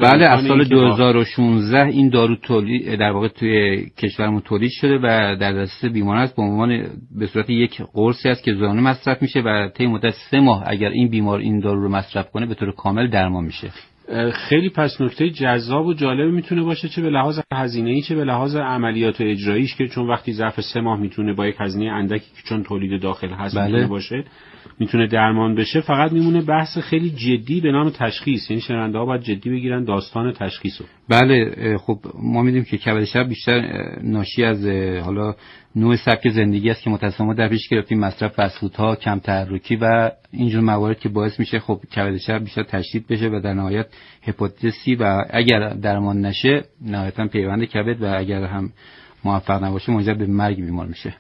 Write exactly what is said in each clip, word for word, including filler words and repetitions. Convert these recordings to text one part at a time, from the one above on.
بله از سال دو هزار و شانزده این دارو تولید در واقع توی کشورمون تولید شده و در دسترس بیماران است. به عنوان به صورت یک قرصی است که روزانه مصرف میشه و طی مدت سه ماه اگر این بیمار این دارو رو مصرف کنه به طور کامل درمان میشه. خیلی پس نکته جذاب و جالب میتونه باشه، چه به لحاظ هزینه‌ای چه به لحاظ عملیات و اجراییش، که چون وقتی ظرف سه ماه میتونه با یک هزینه اندکی که چون تولید داخل هست بله. میتونه باشه میتونه درمان بشه. فقط میمونه بحث خیلی جدی به نام تشخیص، یعنی شنونده ها باید جدی بگیرن داستان تشخیصو. بله خب ما میدونیم که کبد چرب بیشتر ناشی از حالا نوع سبک زندگی است که متأسفانه در پیش گرفتیم، مصرف فست‌فودها، کم تحرکی و اینجور موارد که باعث میشه خب کبد چرب بیشتر تشدید بشه و در نهایت هپاتیت سی و اگر درمان نشه نهایتا پیوند کبد و اگر هم موفق نباشه منجر به مرگ بیمار میشه.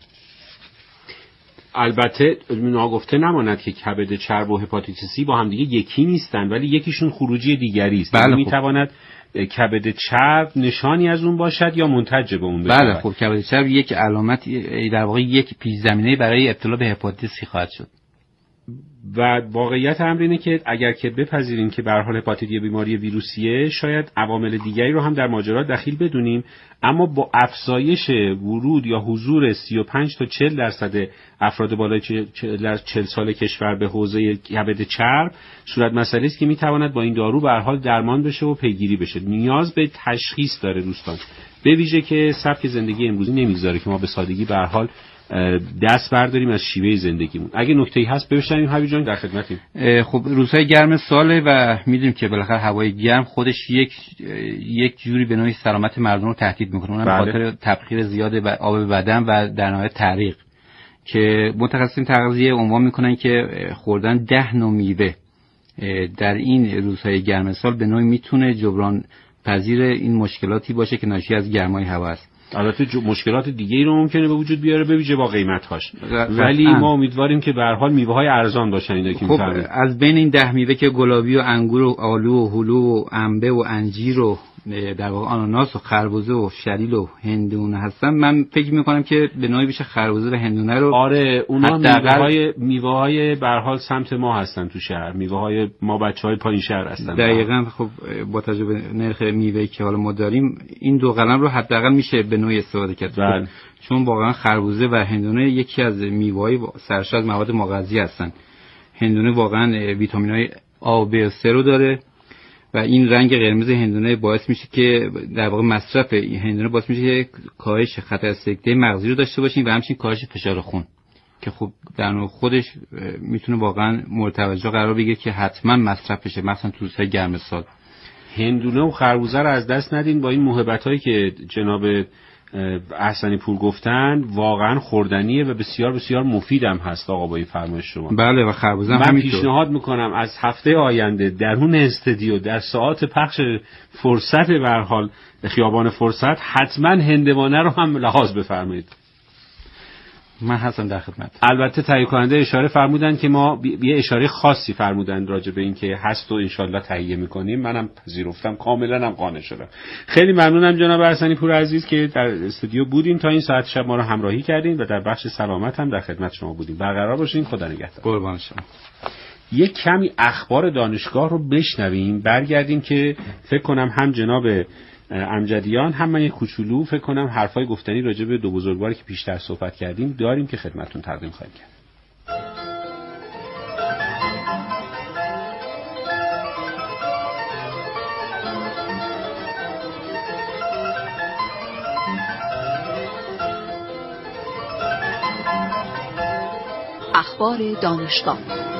البته ناگفته نماند که کبد چرب و هپاتیت سی با هم دیگه یکی نیستن، ولی یکیشون خروجی دیگری است. بله میتواند کبد چرب نشانی از اون باشد یا منتج به اون باشد. بله خب کبد چرب یک علامت در واقع یک پیش زمینه برای ابتلا به هپاتیت سی خواهد شد. و واقعیت امر اینه که اگر که بپذیریم که به هر حال هپاتیت یه بیماری ویروسیه، شاید عوامل دیگری رو هم در ماجرا دخیل بدونیم، اما با افزایش ورود یا حضور سی و پنج تا چهل درصد افراد بالای چهل سال کشور به حوزه کبد چرب صورت مسئله است که میتواند با این دارو به هر حال درمان بشه و پیگیری بشه. نیاز به تشخیص داره دوستان، به ویژه که سبک زندگی امروزی نمیذاره که ما به سادگی به هر حال دست برداریم از شیوه زندگیمون. اگه نکته‌ای هست بشنویم حبیب جان، در خدمتیم. خب روزهای گرم ساله و میدونیم که بالاخره هوای گرم خودش یک یک جوری به نوعی سلامت مردم رو تهدید میکنه، اونم به خاطر تبخیر زیاد آب بدن و در نهایت تعریق، که متخصصین تغذیه عنوان میکنن که خوردن ده نوع میوه در این روزهای گرم سال به نوعی میتونه جبران پذیر این مشکلاتی باشه که ناشی از گرمای هوا است. البته مشکلات دیگه‌ای رو ممکنه به وجود بیاره به ویژه با قیمت‌هاش، ولی ما امیدواریم که به هر حال میوه‌های ارزان باشن اینا که می‌فرمایید. خب از بین این ده میوه که گلابی و انگور و آلو و هلو و انبه و انجیر و در واقع آناناس و خربزه و شلیل و هندونه هستن، من فکر می‌کنم که به نوعی بشه خربزه و هندونه رو آره اونا میوه‌های میوه‌های به هر حال سمت ما هستن تو شهر، میوه‌های ما بچه‌های پایین شهر هستن. دقیقاً. خب با توجه به نرخ میوه‌ای که حالا ما داریم این دو قلم رو حداقل میشه به نوعی استفاده کرد. بله. چون واقعا خربزه و هندونه یکی از میوه‌های سرشار از مواد مغذی هستن. هندونه واقعا ویتامین‌های آ و ب و سه رو داره و این رنگ قرمز هندونه باعث میشه که در واقع مصرف هندونه باعث میشه که کاهش خطر سکته مغزی رو داشته باشیم و همچنین کاهش فشار خون، که خب در نوع خودش میتونه واقعا مورد توجه قرار بگیره که حتما مصرف بشه، مثلا تو روزهای گرم سال. هندونه و خربوزه رو از دست ندین. با این موهبتایی که جناب احسنی پور گفتن واقعا خوردنیه و بسیار بسیار مفیدم هست آقا با این فرمایش شما. بله و خربوزه من پیشنهاد میکنم از هفته آینده درون استودیو در ساعات پخش فرصت به هر حال خیابان فرصت حتما هندوانه رو هم لحاظ بفرمایید. من هستم در خدمت. البته تهیه کننده اشاره فرمودن که ما یه اشاره خاصی فرمودن راجع به این که هست و انشالله تهیه میکنیم. منم پذیرفتم، کاملا هم قانع شدم. خیلی ممنونم جناب احسنی پور عزیز که در استودیو بودین تا این ساعت شب ما رو همراهی کردین و در بخش سلامت هم در خدمت شما بودیم. برقرار باشین. خدا نگهدار. قربان شما. یک کمی اخبار دانشگاه رو بشنویم، برگردیم که فکر کنم هم جناب امجدیان هم من یک کوچولو فکر کنم حرفای گفتنی راجع به دو بزرگواری که پیشتر صحبت کردیم داریم که خدمتتون تقدیم خواهیم کرد. اخبار دانشگاه.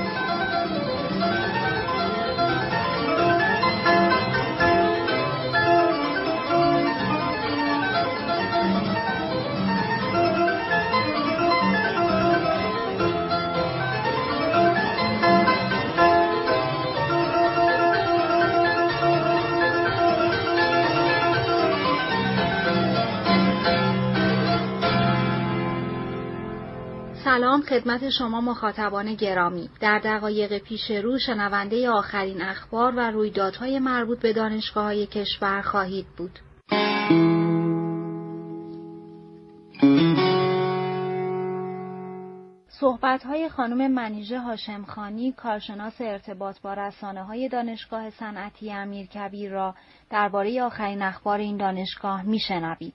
سلام خدمت شما مخاطبان گرامی. در دقایق پیش رو شنونده آخرین اخبار و رویدادهای مربوط به دانشگاه‌های کشور خواهید بود. صحبت‌های خانم منیژه هاشمخانی، کارشناس ارتباط با رسانه‌های دانشگاه صنعتی امیرکبیر را درباره آخرین اخبار این دانشگاه می‌شنوید.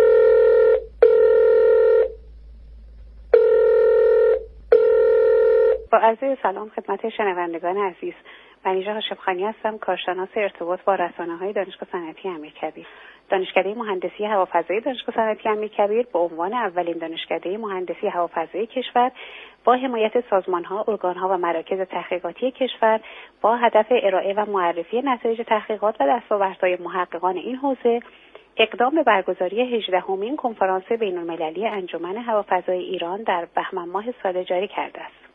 با عرض سلام خدمت شنوندگان عزیز، منیژه هاشمخانی هستم، کارشناس ارتباط با رسانه‌های دانشگاه صنعتی امیرکبیر. دانشکده مهندسی هوافضایی دانشگاه صنعتی امیرکبیر به عنوان اولین دانشکده مهندسی هوافضایی کشور با حمایت سازمان‌ها، ارگان‌ها و مراکز تحقیقاتی کشور با هدف ارائه و معرفی نتایج تحقیقات و دستاوردهای محققان این حوزه اقدام به برگزاری هجدهمین کنفرانس بین‌المللی انجمن هوافضایی ایران در بهمن ماه سال جاری کرده است.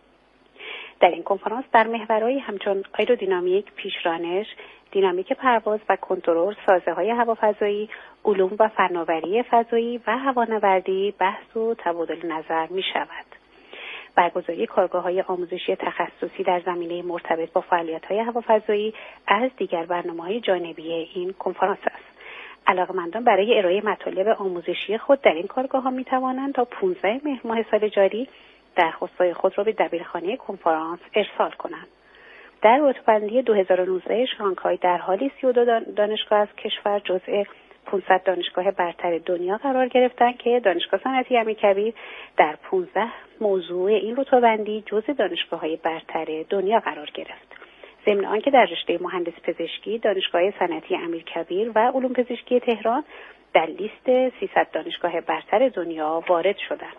در این کنفرانس در محورهایی همچون آیرودینامیک، پیشرانش، دینامیک پرواز و کنترل سازه‌های هوافضایی، علوم و فناوری فضایی و هوانوردی بحث و تبادل نظر می‌شود. برگزاری کارگاه‌های آموزشی تخصصی در زمینه مرتبط با فعالیت‌های هوافضایی از دیگر برنامه‌های جانبی این کنفرانس است. علاقه‌مندان برای ارائه مطالب آموزشی خود در این کارگاه‌ها می‌توانند تا پانزدهم مهر ماه سال جاری درخواست‌های خود را به دبیرخانه کنفرانس ارسال کنند. در رتبه‌بندی دو هزار و نوزده شانگهای در حالی سی و دو دانشگاه از کشور جزء پانصد دانشگاه برتر دنیا قرار گرفتند که دانشگاه صنعتی امیرکبیر در پانزده موضوع این رتبه‌بندی جزء دانشگاه‌های برتر دنیا قرار گرفت. ضمن آنکه در رشته مهندسی پزشکی دانشگاه صنعتی امیرکبیر و علوم پزشکی تهران در لیست سیصد دانشگاه برتر دنیا وارد شدند.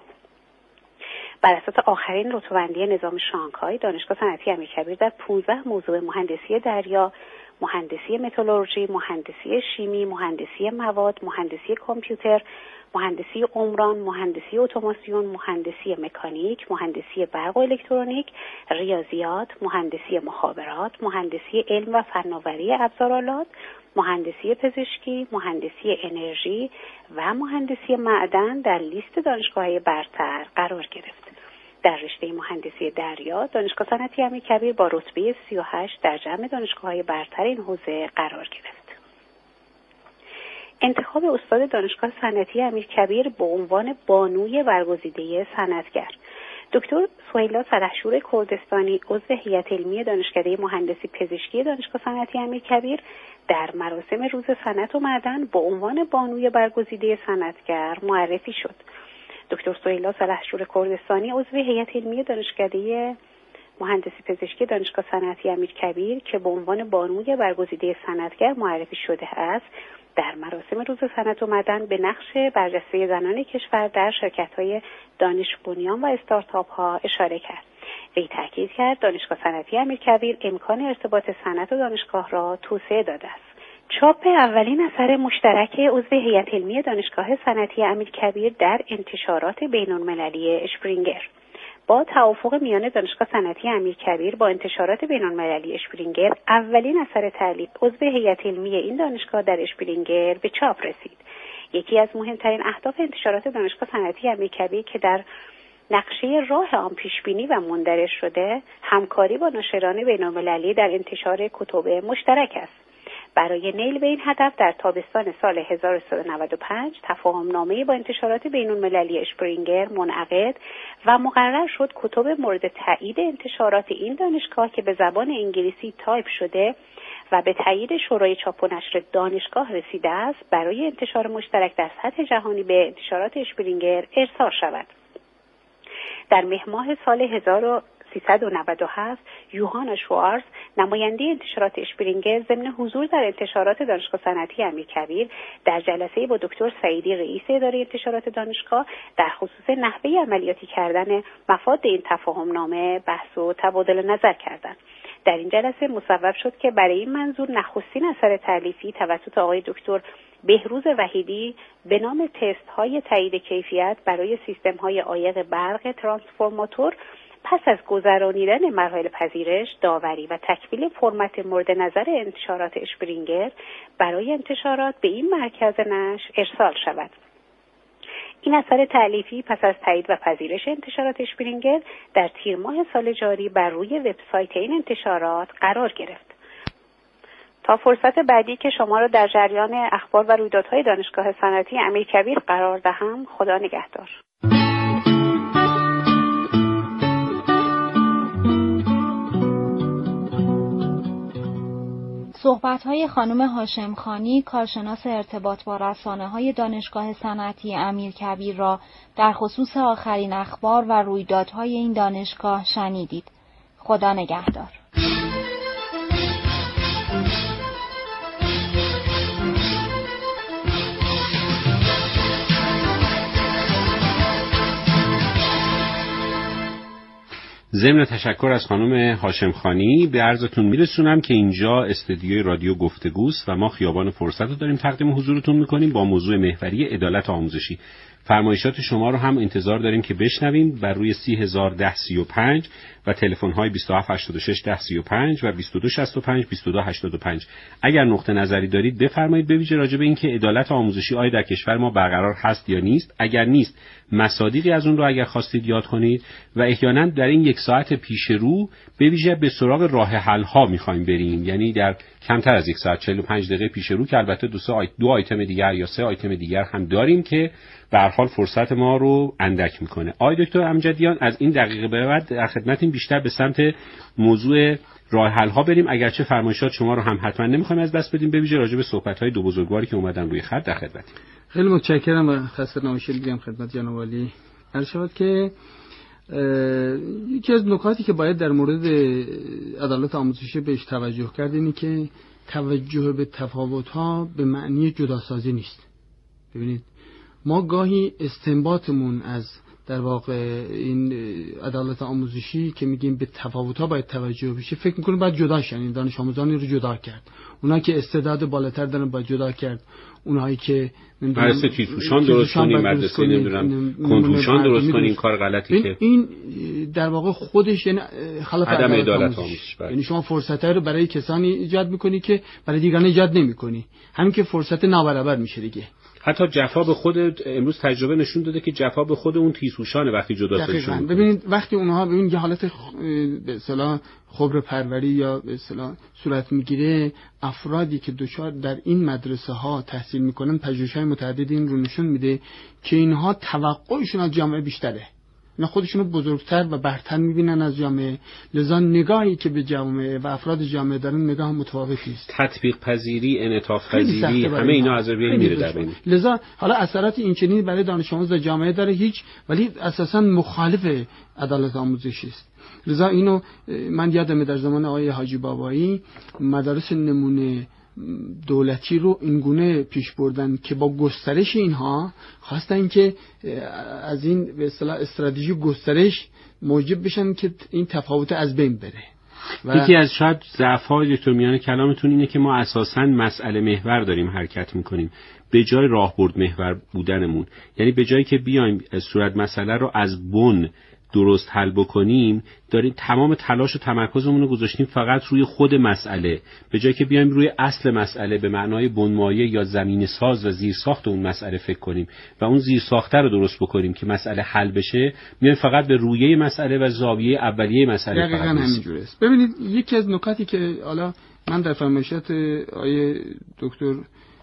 بر اساس آخرین رتبه‌بندی نظام شانگهای، دانشگاه صنعتی امیرکبیر در پانزده موضوع مهندسی دریا، مهندسی متالورژی، مهندسی شیمی، مهندسی مواد، مهندسی کامپیوتر، مهندسی عمران، مهندسی اتوماسیون، مهندسی مکانیک، مهندسی برق و الکترونیک، ریاضیات، مهندسی مخابرات، مهندسی علم و فناوری ابزارآلات، مهندسی پزشکی، مهندسی انرژی و مهندسی معدن در لیست دانشگاه‌های برتر قرار گرفت. در رشته مهندسی دریا، دانشگاه صنعتی امیرکبیر با رتبه سی و هشت در جمع دانشگاه‌های برتر این حوزه قرار گرفت. انتخاب استاد دانشگاه صنعتی امیرکبیر به عنوان بانوی برگزیده صنعتگر. دکتر سهیلا سلحشور کردستانی عضو هیئت علمی دانشکده مهندسی پزشکی دانشگاه صنعتی امیرکبیر در مراسم روز صنعت و معدن به عنوان بانوی برگزیده صنعتگر معرفی شد. دکتر سهیلا سلحشور کردستانی عضو هیئت علمی دانشکده مهندسی پزشکی دانشگاه صنعتی امیرکبیر که به عنوان بانوی برگزیده صنعتگر معرفی شده است، در مراسم روز صنعت و معدن به نقش برجسته زنان کشور در شرکت‌های دانش بنیان و استارتاپ ها اشاره کرد. وی تاکید کرد دانشگاه صنعتی امیرکبیر امکان ارتباط صنعت و دانشگاه را توسعه داده است. چاپ اولین اثر مشترک عضو هیئت علمی دانشگاه صنعتی امیرکبیر در انتشارات بین‌المللی اشپرینگر. با توافق میان دانشگاه صنعتی امیرکبیر با انتشارات بین‌المللی اشپرینگر، اولین اثر تالیف عضو هیئت علمی این دانشگاه در اشپرینگر به چاپ رسید. یکی از مهمترین اهداف انتشارات دانشگاه صنعتی امیرکبیر که در نقشه راه آن پیشبینی و مندرج شده، همکاری با ناشران بین‌المللی در انتشار کتب مشترک است. برای نیل به این هدف در تابستان سال هزار و سیصد و نود و پنج تفاهم‌نامه‌ای با انتشارات بین‌المللی اشپرینگر منعقد و مقرر شد کتب مورد تایید انتشارات این دانشگاه که به زبان انگلیسی تایپ شده و به تایید شورای چاپ و نشر دانشگاه رسیده است برای انتشار مشترک در سطح جهانی به انتشارات اشپرینگر ارسال شود. در مهر ماه سال هزار و سیصد و نود و هفت یوهان شوارز نماینده انتشارات اشپرینگر ضمن حضور در انتشارات دانشگاه صنعتی امیرکبیر در جلسه با دکتر سعیدی رئیس اداره انتشارات دانشگاه در خصوص نحوه عملیاتی کردن مفاد این تفاهم‌نامه بحث و تبادل نظر کردند. در این جلسه مصوب شد که برای این منظور نخستین اثر تالیفی توسط آقای دکتر بهروز وحیدی به نام تست های تایید کیفیت برای سیستم های عایق برق ترانسفورماتور پس از گذرانیدن مراحل پذیرش، داوری و تکمیل فرمت مورد نظر انتشارات اشپرینگر برای انتشارات به این مرکز نشر ارسال شود. این اثر تالیفی پس از تایید و پذیرش انتشارات اشپرینگر در تیر ماه سال جاری بر روی وبسایت این انتشارات قرار گرفت. تا فرصت بعدی که شما را در جریان اخبار و رویدادهای دانشگاه صنعتی امیرکبیر قرار دهم، خدا نگهدار. صحبت‌های خانم هاشمخانی کارشناس ارتباط با رسانه‌های دانشگاه صنعتی امیرکبیر را در خصوص آخرین اخبار و رویدادهای این دانشگاه شنیدید. خدا نگهدار. ضمن تشکر از خانم هاشمخانی به عرضتون میرسونم که اینجا استدیوی رادیو گفتگوست و ما خیابان فرصت رو داریم تقدیم حضورتون میکنیم با موضوع محوری عدالت آموزشی. فرمایشات شما رو هم انتظار داریم که بشنویم بر روی سی هزار ده سی و پنج و تلفن های بیست و هفت هشتاد و شش ده سی و پنج و بیست و دو شصت و پنج بیست و دو هشتاد و پنج. اگر نقطه نظری دارید بفرمایید، به ویژه راجع به اینکه عدالت آموزشی آیا در کشور ما برقرار هست یا نیست. اگر نیست، مصادیقی از اون رو اگر خواستید یاد کنید و احیانا در این یک ساعت پیش رو به ویژه به سراغ راه حل ها می‌خوایم بریم، یعنی در کمتر از یک ساعت چهل و پنج دقیقه پیش رو که البته دو سه آیت دو آیتم دیگر یا سه آیتم دیگر هم داریم که به هر حال فرصت ما رو اندک میکنه. آقای دکتر امجدیان، از این دقیقه به بعد در خدمتیم بیشتر به سمت موضوع راه حل ها بریم، اگرچه فرمایشات شما رو هم حتما نمیخوایم از دست بدیم، به ویژه راجع به صحبت های دو بزرگواری که اومدن روی خط در خدمتیم. خیلی متشکرم و خسته نباشید میگم خدمت جناب عالی. عرض شود که یکی از نکاتی که باید در مورد عدالت آموزشی بهش توجه کرد اینه که توجه به تفاوت‌ها به معنی جداسازی نیست. ببینید ما گاهی استنباطمون از در واقع این عدالت آموزشی که میگیم به تفاوت‌ها باید توجه بشه، فکر می‌کنیم باید جدا شن، یعنی دانش آموزانی رو جدا کرد. اونایی که استعداد بالاتر دارن باید جدا کرد، اونایی که مدرسه تیزهوشان درست کنیم، مدرسه نمیدونم کنتوشان درست کنیم، کار غلطی که این در واقع خودش یعنی خلاف عدم عدالت آموزش. یعنی شما فرصت‌ها رو برای کسانی ایجاد می‌کنی که برای دیگران ایجاد نمی‌کنی، همین که فرصت نابرابر میشه دیگه. حتی جفا به خود امروز تجربه نشون داده که جفا به خود اون تیزهوشانه وقتی جدا سازیشون. ببینید وقتی اونها ببین یه حالت به اصطلاح خبر پروری یا به اصطلاح صورت میگیره، افرادی که دچار در این مدرسه ها تحصیل میکنن پژوهش‌های متعددی این رو نشون میده که اینها توقعشون از جامعه بیشتره، نه خودشونو بزرگتر و برتر میبینن از جامعه، لذا نگاهی که به جامعه و افراد جامعه دارن نگاه متفاوتی است. تطبیق پذیری، انعطاف پذیری، همه اینا از بین میره در بین. لذا حالا اثرات این چنین برای دانش آموز و جامعه داره هیچ، ولی اساسا مخالف عدالت آموزشی است. لذا اینو من یادمه در زمان آقای حاجی بابایی مدارس نمونه دولتی رو اینگونه پیش بردن که با گسترش اینها خواستن که از این به اصطلاح استراتژی گسترش موجب بشن که این تفاوت از بین بره. یکی از شاید ضعف‌های دکتر میان کلامتون اینه که ما اساساً مسئله محور داریم حرکت میکنیم به جای راهبرد محور بودنمون، یعنی به جایی که بیایم صورت مسئله رو از بن درست حل بکنیم داریم تمام تلاش و تمرکزمون رو گذاشتیم فقط روی خود مسئله، به جایی که بیایم روی اصل مسئله به معنای بنمایه یا زمین ساز و زیرساخت اون مسئله فکر کنیم و اون زیرساخته رو درست بکنیم که مسئله حل بشه، میایم فقط به رویه مسئله و زاویه اولیه مسئله فقط. دقیقاً همینجوره است. ببینید یکی از نکاتی که حالا من در فرمایشات آیه دکتر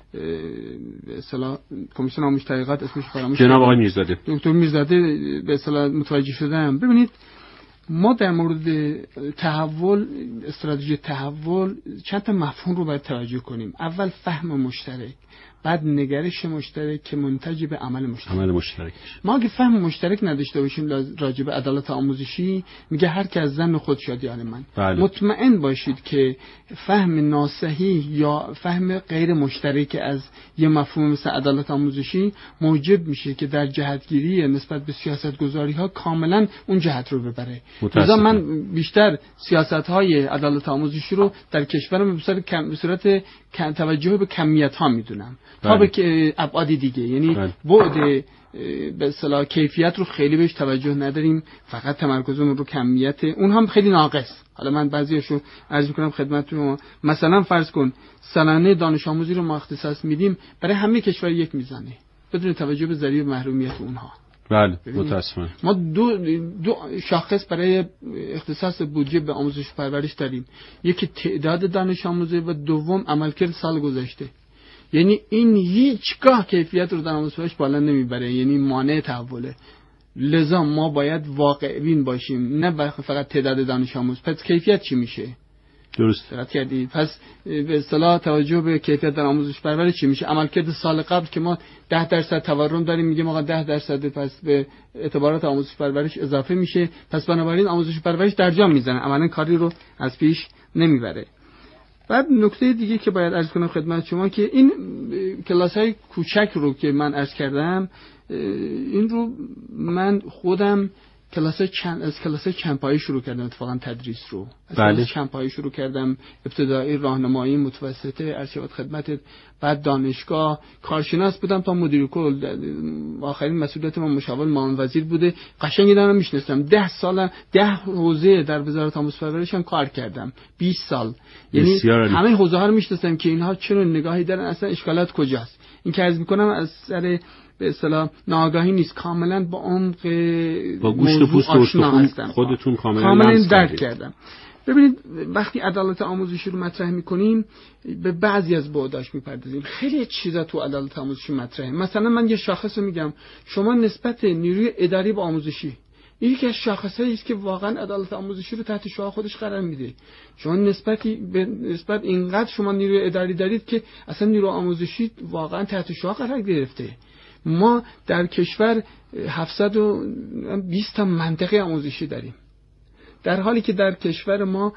به اصطلاح کمیسیون آموزش تحقیقات اسمش فراموش جناب آقای میرزاده دکتر میرزاده به اصطلاح متوجه شدم. ببینید ما در مورد تحول، استراتژی تحول چند تا مفهوم رو باید توجه کنیم. اول فهم مشترک، بعد نگرش مشترک که منتج به عمل مشترک. عمل مشترک. ما اگه فهم مشترک نداشته باشیم راجع به عدالت آموزشی، میگه هر کی از زن خود شادی آن من. بله. مطمئن باشید که فهم ناصحیح یا فهم غیر مشترک از یه مفهوم مثل عدالت آموزشی موجب میشه که در جهتگیری نسبت به سیاستگذاری ها کاملا اون جهت رو ببره. لذا من بیشتر سیاست‌های عدالت آموزشی رو در کشورم به صورت توجه به کمیت ها میدونم تا به که ابعاد دیگه، یعنی بعد به اصطلاح کیفیت رو خیلی بهش توجه نداریم، فقط تمرکزمون رو کمیت، اون هم خیلی ناقص. حالا من بعضیاشو عرض می‌کنم خدمتتون. مثلا فرض کن سالانه دانش آموزی رو ما اختصاص میدیم برای همه کشور یک میزانه بدون توجه به ذریعه محرومیت اونها. بله متأسفانه ما دو دو شاخص برای اختصاص بودجه به آموزش و پرورش داریم، یکی تعداد دانش آموزه و دوم عملکرد سال گذشته. یعنی این هیچگاه کیفیت رو در آموزش بالا نمیبره، یعنی مانع تحوله. لذا ما باید واقع بین باشیم، نه فقط تعداد دانش آموز. پس کیفیت چی میشه؟ درست دقت کردید. پس به اصطلاح توجه به کیفیت در آموزش پرورش چی میشه؟ عملکرد سال قبل که ما ده درصد تورم داریم، میگیم آقا ده درصد پس به اعتبارات آموزش پرورش اضافه میشه، پس بنابراین آموزش پرورش در جا میزنه، عملا کاری رو از پیش نمیبره. بعد نکته دیگه که باید عرض کنم خدمت شما که این کلاس‌های کوچک رو که من عرض کردم، این رو من خودم کلاس چند از کلاس کمپایی شروع کردم، اتفاقا تدریس رو از بله. کلاس کمپایی شروع کردم، ابتدایی، راهنمایی، متوسطه، ارشد خدمت، بعد دانشگاه، کارشناس بودم تا مدیر کل. آخرین مسئولیت من مشاور معاون وزیر بوده. قشنگ اینا رو میشناسم. ده سال ده حوزه در وزارت آموزش و پرورش هم کار کردم، بیست سال. یعنی همه حوزه ها رو میشناسم که اینها چه نگاهی دارن، اصلا اشکالات کجاست. این که عرض میکنم از سر به اصطلاح ناآگاهی نیست، کاملا با عمق با گوشت و پوست آشنا هستم، خودتون کاملا کاملا درک کردم. ببینید وقتی عدالت آموزشی رو مطرح میکنیم به بعضی از بعداش میپردازیم. خیلی چیزا تو عدالت آموزشی مطرحه. مثلا من یه شاخص رو میگم، شما نسبت نیروی اداری با آموزشی، این یکی از شاخصایی است که واقعا عدالت آموزشی رو تحت شعاع خودش قرار میده. شما نسبتی به نسبت اینقدر شما نیروی اداری دارید که اصلا نیروی آموزشی واقعا تحت شعاع قرار گرفته. ما در کشور هفتصد و بیست تا منطقه آموزشی داریم، در حالی که در کشور ما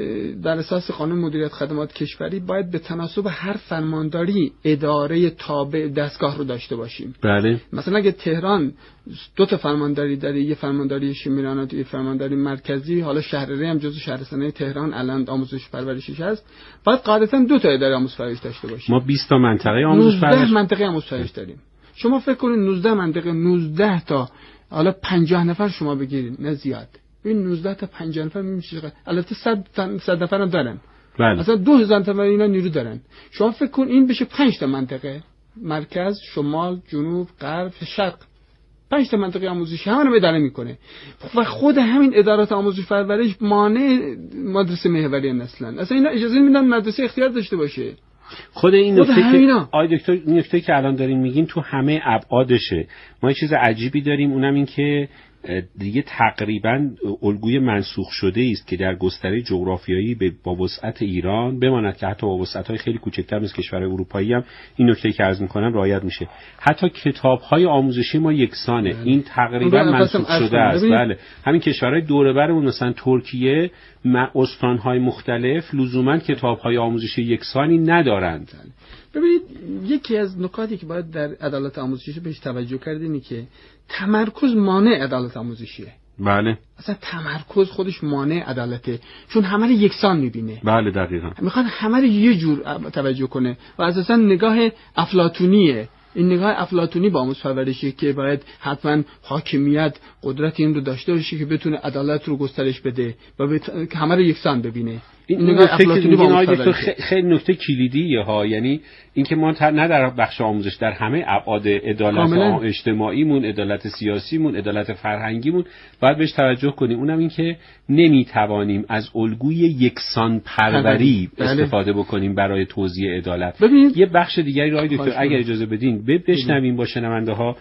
در اساس قانون مدیریت خدمات کشوری باید به تناسب هر فرمانداری اداره تابع دستگاه رو داشته باشیم. بله. مثلا اگه تهران دو تا فرمانداری داره، یه فرمانداری شمیران و یه فرمانداری مرکزی، حالا شهرره هم جزو شهرستانه تهران الان آموزش پرورشش هست، باید قاعدتا دو تا اداره آموزش پرورش داشته باشیم. ما بیست تا منطقه آموزش پرورش، نوزده منطقه آموزش پرورش داریم. شما فکر کنید نوزده منطقه، نوزده تا، حالا پنجاه نفر شما بگیرید، نه زیاد. این نوزده تا پنجاه نفر میشه چقدر؟ البته صد صد نفر هم دارن. بله. مثلا دو هزار نفر اینا نیرو دارن. شما فکر کن این بشه پنج تا منطقه، مرکز، شمال، جنوب، غرب، شرق. پنج تا منطقه آموزشی همون رو اداره میکنه. و خود همین ادارات آموزش پرورش مانع مدرسه محوری نسلن. اصلا اینا اجازه نمیدن مدرسه اختیار داشته باشه. خود این نکته که آی دکتر، این نکته که الان دارین میگین تو همه ابعادشه. ما یه چیز عجیبی داریم، اونم این که دیگه تقریبا الگوی منسوخ شده است که در گستره جغرافیایی با وسعت ایران بماند که حتی با وسعت‌های خیلی کوچکتر مثل کشورهای اروپایی هم این نکته که عرض می‌کنم رعایت میشه. حتی کتاب‌های آموزشی ما یکسانه. بله. این تقریبا منسوخ شده است. بله. همین کشورهای دور و برمون مثلا ترکیه، استان‌های مختلف لزوما کتاب‌های آموزشی یکسانی ندارند. ببینید یکی از نکاتی که باید در عدالت آموزشی بهش توجه کرد اینه که تمرکز مانع عدالت آموزشیه. بله. اصلا تمرکز خودش مانع عدالته، چون همه رو یکسان میبینه. بله دقیقاً. میخواد همه رو یه جور توجه کنه و اساسا نگاه افلاطونیه. این نگاه افلاطونی با آموزش پرورشی که باید حتما حاکمیت قدرت این رو داشته باشه که بتونه عدالت رو گسترش بده و بت... همه رو یکسان ببینه. این نگاه افلاطونی با آموزش خیلی نکته کلیدیه ها. یعنی اینکه ما نه در بخش آموزش، در همه ابعاد عدالت اجتماعیمون، عدالت سیاسیمون، عدالت فرهنگیمون باید بهش توجه کنیم. اونم این که نمیتوانیم از الگوی یکسان پروری استفاده بکنیم برای توزیع عدالت. ببینید یه بخش دیگری رو دکتر اگر اجازه بدین بشنویم با شنونده ها.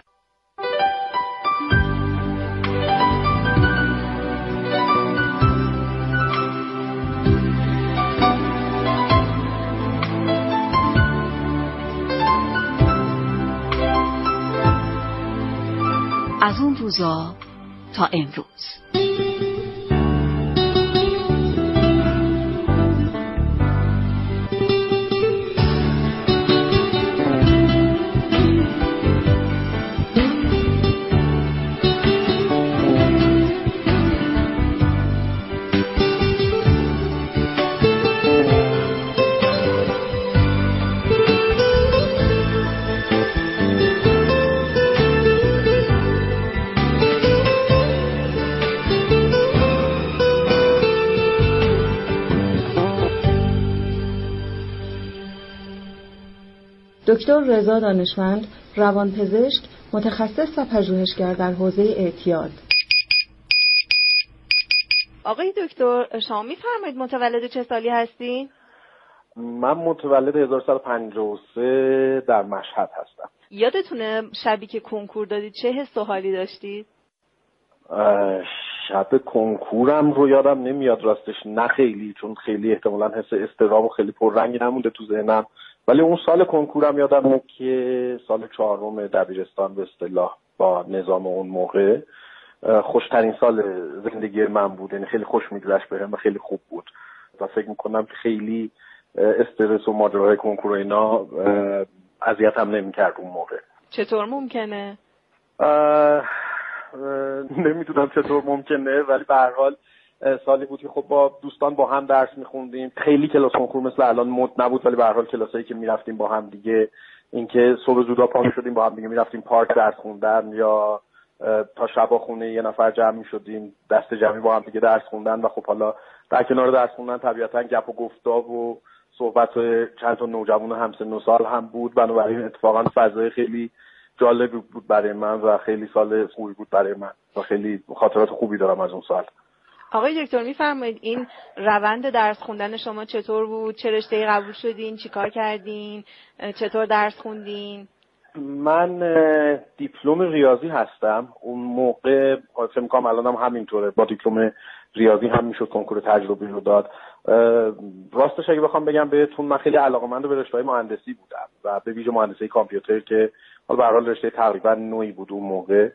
از اون روزا تا امروز. دکتر رضا دانشمند، روانپزشک، متخصص و پژوهشگر در حوزه اعتیاد. آقای دکتر، شما میفرمایید متولد چه سالی هستین؟ من متولد هزار و سیصد و پنجاه و سه در مشهد هستم. یادتونه شبی که کنکور دادید چه حس و حالی داشتید؟ شب کنکورم رو یادم نمیاد راستش، نه خیلی، چون خیلی احتمالاً حس اضطراب و خیلی پررنگی نمونده تو ذهنم. ولی اون سال کنکورم یادمه که سال چهارم دبیرستان به اصطلاح با نظام اون موقع خوشترین سال زندگی من بود، یعنی خیلی خوش میگذشت بهم و خیلی خوب بود و فکر میکنم که خیلی استرس و ماجراهای کنکور و اینا اذیتم نمیکرد اون موقع. چطور ممکنه؟ نمیدونم چطور ممکنه، ولی به هر حال سالی بود که خب با دوستان با هم درس میخوندیم. خیلی کلاس کنکور مثل الان مد نبود، ولی به هر حال کلاسایی که میرفتیم با هم دیگه، اینکه صبح زودا پا میشدیم با هم دیگه میرفتیم پارک درس خوندن یا تا شبا خونه یه نفر جمع میشدیم دست جمعی با هم دیگه درس خوندن و خب حالا در کنار درس خوندن طبیعتا گپ و گفتگو و صحبت چند تا نوجوان همسن و سال هم بود. بنابراین اتفاقا فضای خیلی جالب بود برای من و خیلی سال خوبی بود برای من و خیلی خاطرات خوبی دارم از اون سال. آقای دکتر میفرمایید این روند درس خوندن شما چطور بود؟ چه رشته‌ای قبول شدین؟ چیکار کردین؟ چطور درس خوندین؟ من دیپلم ریاضی هستم. اون موقع فکر می‌کنم الانم هم همینطوره، با دیپلم ریاضی هم میشد کنکور تجربی رو داد. راستش اگه بخوام بگم بهتون، من خیلی علاقه‌مند به رشته‌های مهندسی بودم و به ویژه مهندسی کامپیوتر که حالا به هر حال رشته تقریبا نوعی بود اون موقع.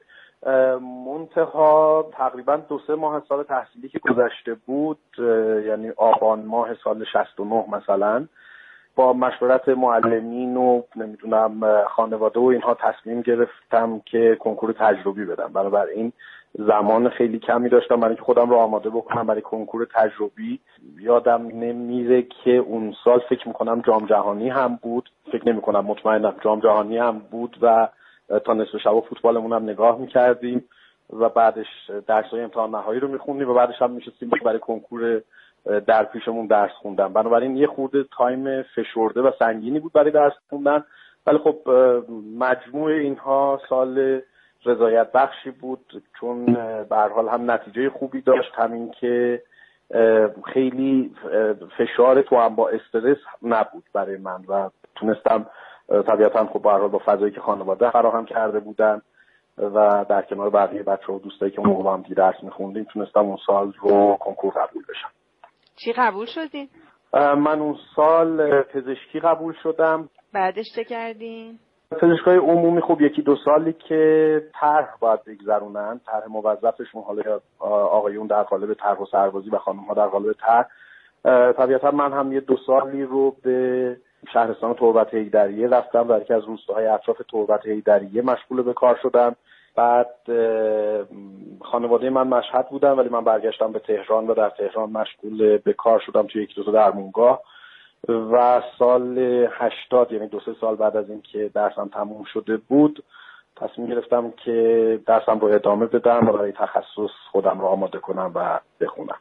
منتها تقریبا دو سه ماه سال تحصیلی که گذشته بود، یعنی آبان ماه سال شصت و نه مثلا، با مشورت معلمین و نمیدونم خانواده و اینها تصمیم گرفتم که کنکور تجربی بدم. بنابراین زمان خیلی کمی داشتم برای اینکه خودم رو آماده بکنم برای کنکور تجربی. یادم نمیره که اون سال فکر میکنم جام جهانی هم بود، فکر نمیکنم، مطمئنم جام جهانی هم بود و تا نصف شب فوتبالمون هم نگاه میکردیم و بعدش درس‌های امتحان نهایی رو میخوندیم و بعدش هم میشستیم برای کنکور در پیشمون درس خوندن. بنابراین یه خورده تایم فشرده و سنگینی بود برای درس خوندن، ولی خب مجموع اینها سال رضایت بخشی بود، چون به هر حال هم نتیجه خوبی داشت، همین که خیلی فشار تو هم با استرس نبود برای من و تونستم طبیعتا خب به هر حال با فضایی که خانواده فراهم کرده بودن و در کنار بقیه بچه‌ها و دوستایی که اون با هم درس می‌خوندیم تونستم اون سال رو کنکور قبول بشم. چی قبول شدین؟ من اون سال پزشکی قبول شدم. بعدش چه کردین؟ پزشکای عمومی خب یکی دو سالی که طرح باید بگذرونن، طرح موظفشون، حالا آقایون در قالب طرح و سربازی و خانم‌ها در قالب طرح. طبیعتا من هم یه دو سالی رو به شهرستان تربت حیدریه رفتم، در یکی از روستاهای اطراف تربت حیدریه مشغول به کار شدم. بعد خانواده من مشهد بودن ولی من برگشتم به تهران و در تهران مشغول به کار شدم توی یک دو تا درمونگاه و سال هشتاد، یعنی دو سه سال بعد از این که درسم تموم شده بود، تصمیم گرفتم که درسم رو ادامه بدم و برای تخصص خودم رو آماده کنم و بخونم.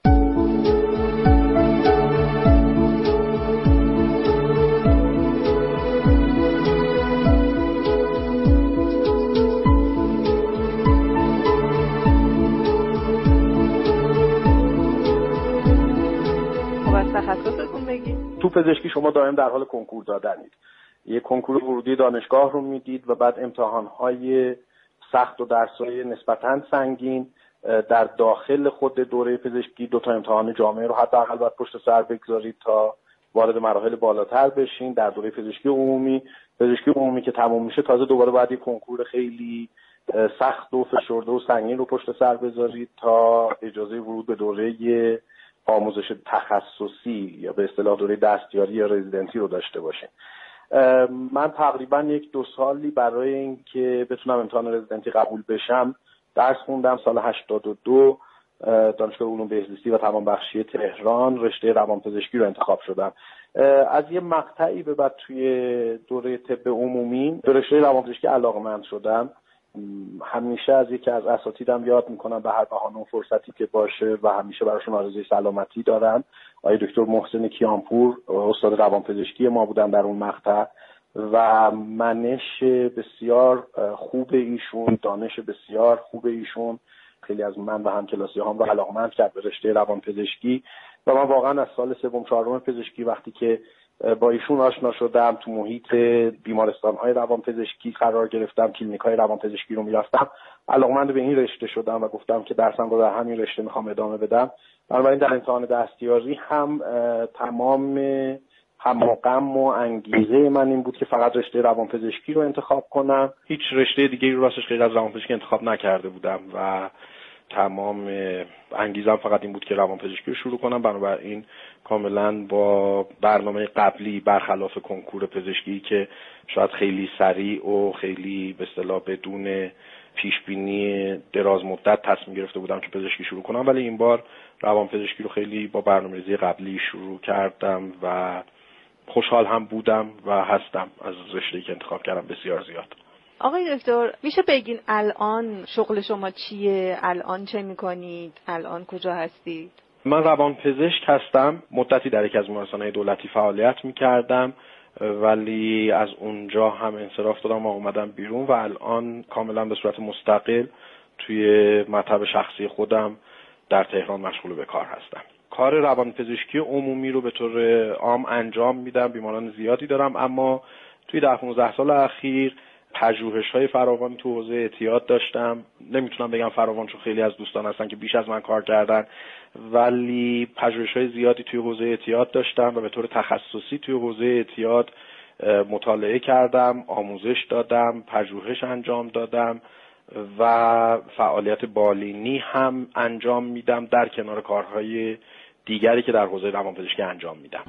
تخصصتون بگید. تو پزشکی شما دائم در حال کنکور دادنید. یه کنکور ورودی دانشگاه رو میدید و بعد امتحان‌های سخت و درس‌های نسبتاً سنگین. در داخل خود دوره پزشکی دو تا امتحان جامعه رو حداقل باید پشت سر بگذارید تا وارد مراحل بالاتر بشین. در دوره پزشکی عمومی، پزشکی عمومی که تموم میشه تازه دوباره باید یه کنکور خیلی سخت و فشرده و سنگین رو پشت سر بذارید تا اجازه ورود به دوره آموزش تخصصی یا به اصطلاح دوره دستیاری یا رزیدنسی رو داشته باشیم. من تقریبا یک دو سالی برای اینکه بتونم امتحان رزیدنتی قبول بشم درس خوندم. سال هشتاد و دو دانشگاه علوم بهزیستی و توانبخشی تهران رشته روانپزشکی رو انتخاب شدم. از یه مقطعی به بعد توی دوره طب عمومی به رشته روانپزشکی علاقه‌مند شدم. همیشه از یکی از اساتیدم یاد میکنم به هر بهانه و فرصتی که باشه و همیشه براشون آرزوی سلامتی دارم. آقای دکتر محسن کیانپور استاد روانپزشکی ما بودن در اون مقطع و منش بسیار خوب ایشون، دانش بسیار خوب ایشون خیلی از من و همکلاسی‌هام رو علاقه‌مند کرد به رشته روانپزشکی و من واقعا از سال سوم چهارم پزشکی وقتی که با ایشون آشنا شدم، تو محیط بیمارستان‌های روانپزشکی قرار گرفتم، کلینیک‌های روانپزشکی رو می‌رفتم، علاقه‌مند به این رشته شدم و گفتم که درسم رو در همین رشته می‌خوام ادامه بدم. بنابراین در امتحان دستیاری هم تمام هم و غم و انگیزه من این بود که فقط رشته روانپزشکی رو انتخاب کنم. هیچ رشته دیگه‌ای رو راستش غیر از روانپزشکی انتخاب نکرده بودم و تمام انگیزم فقط این بود که روانپزشکی رو شروع کنم. بنابراین کاملا با برنامه قبلی برخلاف کنکور پزشکی که شاید خیلی سریع و خیلی به اصطلاح بدون پیش بینی دراز مدت تصمیم گرفته بودم که پزشکی شروع کنم، ولی این بار روانپزشکی رو خیلی با برنامه‌ریزی قبلی شروع کردم و خوشحال هم بودم و هستم از رشته‌ای که انتخاب کردم بسیار زیاد. آقای دکتر میشه بگین الان شغل شما چیه؟ الان چه میکنید؟ الان کجا هستید؟ من روانپزشک هستم. مدتی در یکی از بیمارستان‌های دولتی فعالیت میکردم ولی از اونجا هم انصراف دادم و اومدم بیرون و الان کاملا به صورت مستقل توی مطب شخصی خودم در تهران مشغول به کار هستم. کار روانپزشکی عمومی رو به طور عام انجام میدم، بیماران زیادی دارم، اما توی ده پانزده سال اخیر پژوهش‌های فراوانی تو حوزه اعتیاد داشتم. نمیتونم بگم فراوان چون خیلی از دوستان هستن که بیش از من کار کردن، ولی پژوهش‌های زیادی توی حوزه اعتیاد داشتم و به طور تخصصی توی حوزه اعتیاد مطالعه کردم، آموزش دادم، پژوهش انجام دادم و فعالیت بالینی هم انجام میدم در کنار کارهای دیگری که در حوزه روانپزشکی انجام میدم.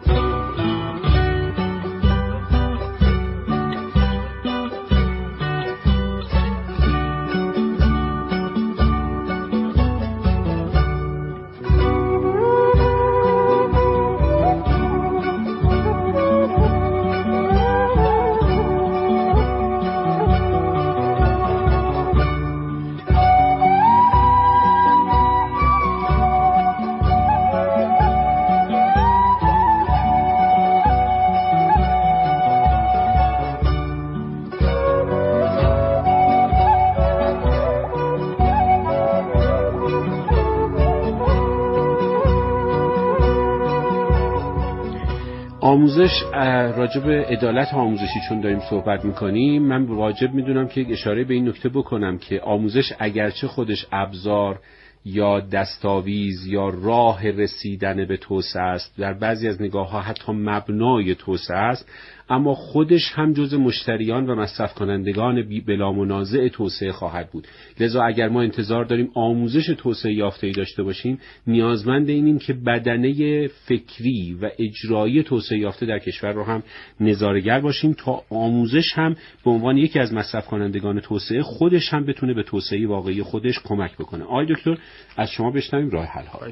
آموزش، راجع به عدالت آموزشی چون داریم صحبت میکنیم، من واجب میدونم که اشاره به این نکته بکنم که آموزش اگرچه خودش ابزار یا دستاویز یا راه رسیدن به توسعه است، در بعضی از نگاه‌ها حتی مبنای توسعه است، اما خودش هم جز مشتریان و مصرف کنندگان بلا منازع توسعه خواهد بود. لذا اگر ما انتظار داریم آموزش توسعه یافته‌ای داشته باشیم، نیازمند اینیم که بدنه فکری و اجرایی توسعه یافته در کشور رو هم نظاره‌گر باشیم تا آموزش هم به عنوان یکی از مصرف کنندگان توسعه خودش هم بتونه به توسعه واقعی خودش کمک بکنه. آقای دکتر از شما بشنویم راه حل ها.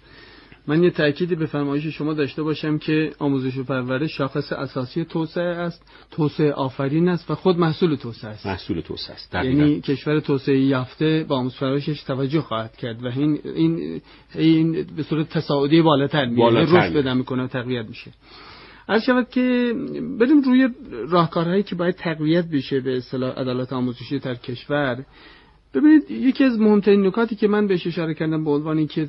من یه تأکیدی به فرمایش شما داشته باشم که آموزش و پرورش شاخص اساسی توسعه است، توسعه آفرین است و خود محصول توسعه است. محصول توسعه است. یعنی کشور توسعه یافته با آموزش پرورشش توجه خواهد کرد و این این این به صورت تصاعدی بالاتر میره، رشد پیدا میکنه، تقویت میشه. عرض شود که بریم روی راهکارهایی که باید تقویت بشه به اصطلاح عدالت آموزشی در کشور. ببینید یکی از مهمترین نکاتی که من بهش اشاره کردم به عنوان اینکه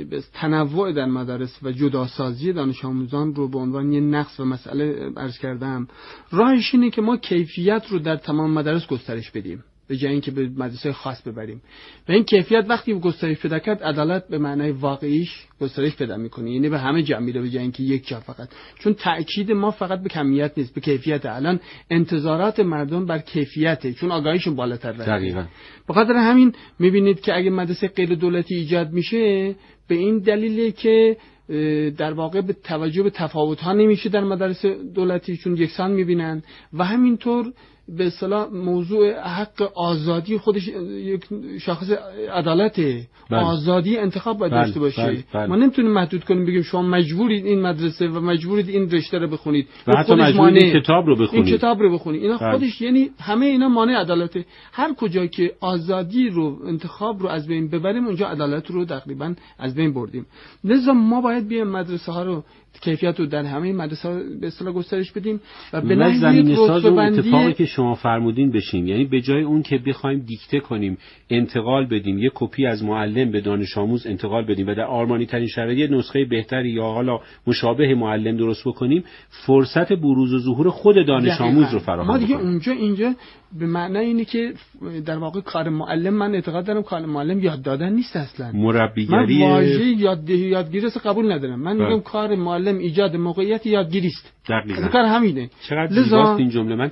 تنوع در مدارس و جداسازی دانش آموزان رو به عنوان یه نقص و مسئله عرض کردم، راهش اینه که ما کیفیت رو در تمام مدارس گسترش بدیم به جای اینکه به مدرسه خاص ببریم. و این کیفیت وقتی گسترش پیدا کرد، عدالت به معنای واقعیش گسترش پیدا میکنه، یعنی به همه جا میره به جای اینکه یک جا فقط. چون تأکید ما فقط به کمیت نیست، به کیفیت. الان انتظارات مردم بر کیفیته، چون آگاهیشون بالاتر رفته. دقیقاً. به خاطر همین میبینید که اگه مدرسه غیر دولتی ایجاد میشه، به این دلیله که در واقع به توجه به تفاوت‌ها نمیشه در مدارس دولتی، چون یکسان میبینن و همینطور به اصطلاح موضوع حق آزادی خودش یک شاخص عدالته. بله. آزادی انتخاب باید داشته باشه. بله. بله. ما نمیتونیم محدود کنیم بگیم شما مجبورید این مدرسه و مجبورید این رشته رو بخونید و حتی مجبورید این کتاب رو بخونید. این کتاب رو بخونید. اینا بله. خودش یعنی همه اینا مانع عدالته. هر کجا که آزادی رو، انتخاب رو از بین ببریم، اونجا عدالت رو تقریبا از بین بردیم. لذا ما باید بیایم مدرسه ها رو کیفیت رو در همه مدرسه به اصطلاح گسترش بدیم و به نحوی زمینه ساز اون بندی... اتفاقی که شما فرمودین بشیم. یعنی به جای اون که بخوایم دیکته کنیم، انتقال بدیم، یه کپی از معلم به دانش آموز انتقال بدیم و در آرمانی ترین شرایط نسخه بهتری یا حالا مشابه معلم درست بکنیم، فرصت بروز و ظهور خود دانش آموز رو فراهم ما دیگه بکنیم. اونجا اینجا به معنی اینه که در واقع کار معلم، من اعتقاد دارم کار معلم یاد دادن نیست اصلا، مربیگری. من واژه یادگیری یادگیری اصلا قبول ندارم. من میگم کار معلم ایجاد موقعیت یادگیری است. دقیقاً کار همینه. چقدر زیباست این جمله. من